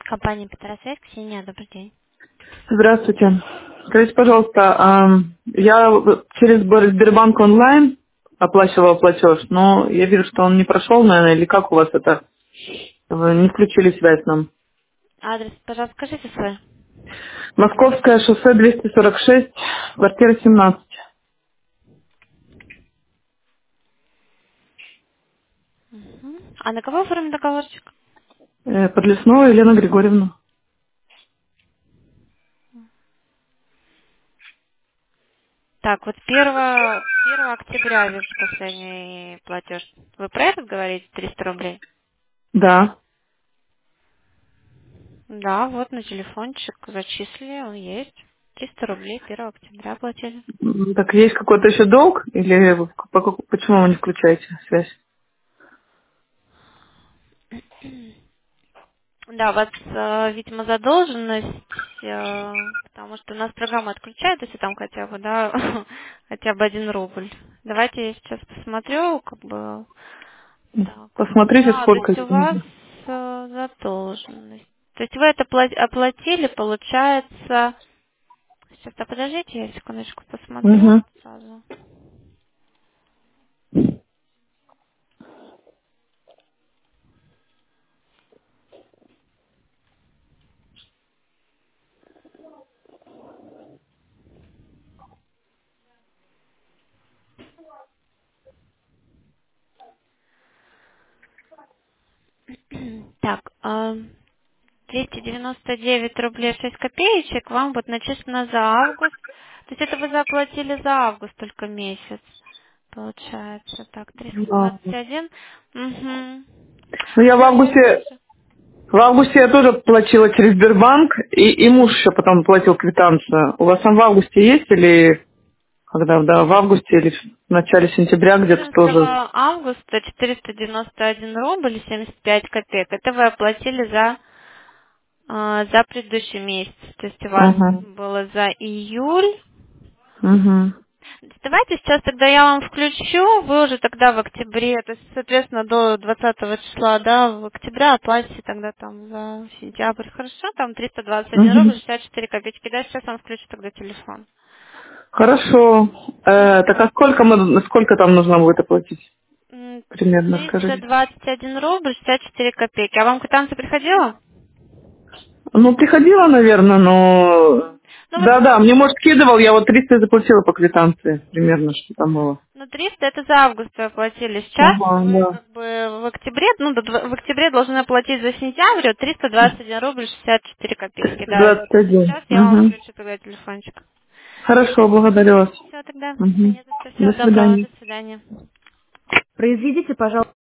Компания Петросвет, Ксения, добрый день. Здравствуйте. Скажите, пожалуйста, я через Сбербанк онлайн оплачивала платеж, но я вижу, что он не прошел, наверное, или как у вас это? Вы не включили связь нам. Адрес, пожалуйста, скажите свой. Московское шоссе 246, квартира 17. Мгм. А на кого оформлен договорчик? Подлеснова Елена Григорьевна. Так, вот 1 октября вижу последний платеж. Вы про этот говорите, 300 рублей? Да. Да, вот на телефончик зачислили, он есть. 300 рублей 1 октября платили. Так есть какой-то еще долг? Или почему вы не включаете связь? Да, у вас, видимо, задолженность, потому что у нас программа отключает, если там хотя бы, да, хотя бы 1 рубль. Давайте я сейчас посмотрю, как бы, так. Посмотрите, Да, то сколько есть у вас денег. задолженность. То есть вы это оплатили, получается... Сейчас, да, подождите, я секундочку посмотрю Угу. сразу. Так, 299 рублей 6 копеечек вам вот начислено за август. То есть это вы заплатили за август только месяц. Получается. Так, Ну, 321. Угу. я в Да, я августе вижу. В августе я тоже платила через Сбербанк, и муж еще потом платил квитанцию. У вас там в августе есть или когда, да, в августе или в начале сентября где-то 14 тоже? августа 491 рубль и 75 копеек. Это вы оплатили за предыдущий месяц. То есть у вас Угу. было за июль. Угу. Давайте сейчас тогда я вам включу, вы уже тогда в октябре, то есть, соответственно, до 20 числа, да, в октябре оплатите тогда там за сентябрь. Хорошо, там 321 Угу. рубль 64 копейки. Да, сейчас вам включу тогда телефон. Хорошо. Так а сколько там нужно будет оплатить? М, Примерно скажите. 321 рубль 64 копейки. А вам квитанция приходила? Ну, приходила, наверное, но... Мгм. Ну вот, Да-да, мне, может, скидывал, я вот 300 заплатила по квитанции, примерно, что там было. ну 300 это за август вы оплатили. Сейчас Ага, вы да. как бы в октябре, ну в октябре должны оплатить за сентябрь вот 321 рубль 64 копейки. Да, 321. сейчас я вам Угу. включу тогда телефончик. Хорошо, благодарю вас. Все тогда. Да Угу. не за что. До Всего доброго. свидания. До свидания. Произведите, пожалуйста.